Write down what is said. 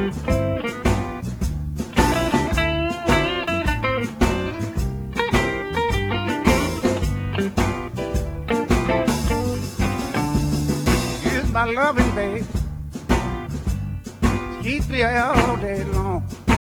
My loving babe keeps me all day long.